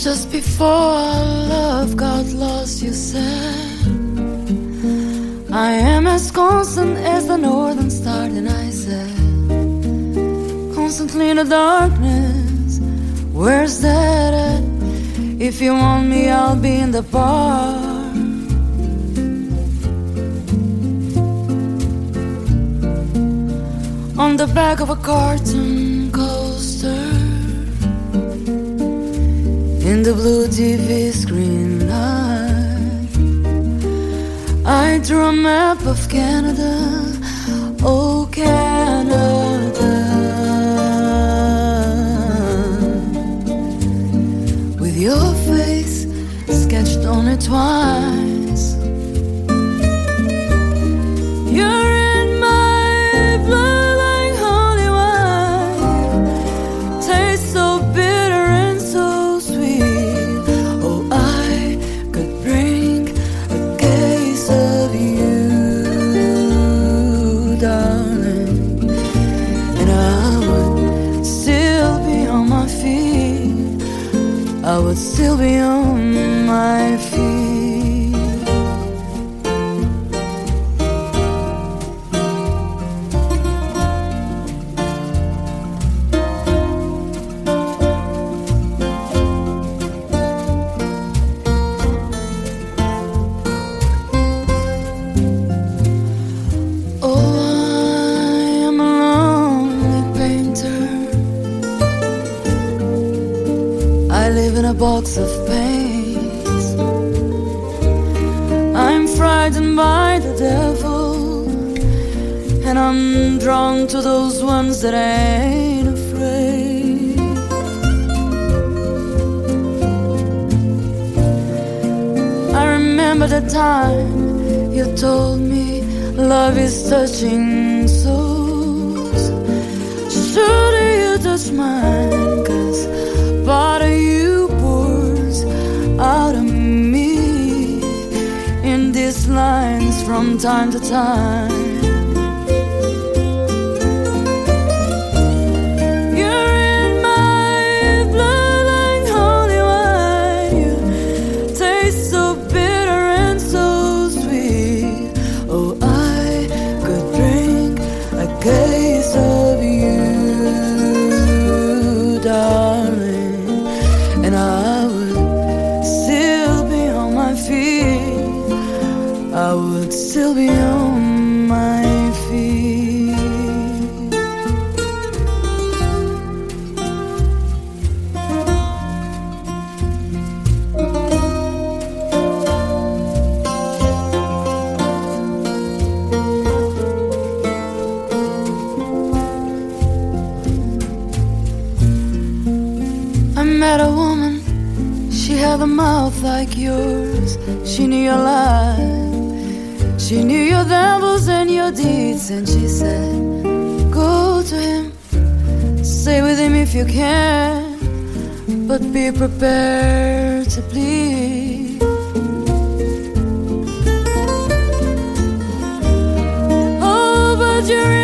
Just before our love got lost, you said, I am as constant as the northern star. And I said, constantly in the darkness, where's that at? If you want me, I'll be in the bar. On the back of a cartoon coaster, in the blue TV screen light, I drew a map of Canada, oh Canada, with your face sketched on it twice. You're in my blood like holy wine, tastes so bitter and so sweet. Oh, I could bring a case of you, darling, and I would still be on my feet. I would still be on my feet. I live in a box of paints. I'm frightened by the devil, and I'm drawn to those ones that ain't afraid. I remember the time you told me love is touching souls. Surely you touch mine, 'cause part of you pours out of me in these lines from time to time. You're in my blood like holy wine. You taste so bitter and so sweet. Oh, I could drink a case of you, darling, and I would still be on my feet. I would still be on my feet. I met a woman, she had a mouth like yours. She knew your life, she knew your devils and your deeds. And she said, go to him, stay with him if you can, but be prepared to bleed. Oh, but you're